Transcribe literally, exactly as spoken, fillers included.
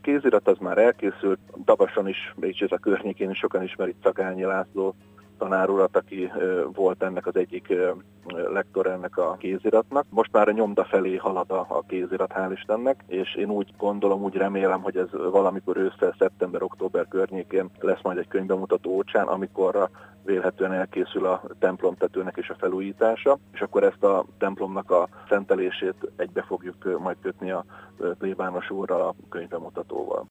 kézirat az már elkészült, Dabason is, Bécs a környékén is sokan ismerik Cagányi László tanár urat, aki volt ennek az egyik lektor ennek a kéziratnak. Most már a nyomda felé halad a, a kézirat, hál' Istennek, és én úgy gondolom, úgy remélem, hogy ez valamikor ősszel, szeptember-október környékén lesz majd egy könyvbemutató Ócsán, amikorra vélhetően elkészül a templomtetőnek és a felújítása, és akkor ezt a templomnak a szentelését egybe fogjuk majd kötni a plébános úrral, a könyvbemutatóval.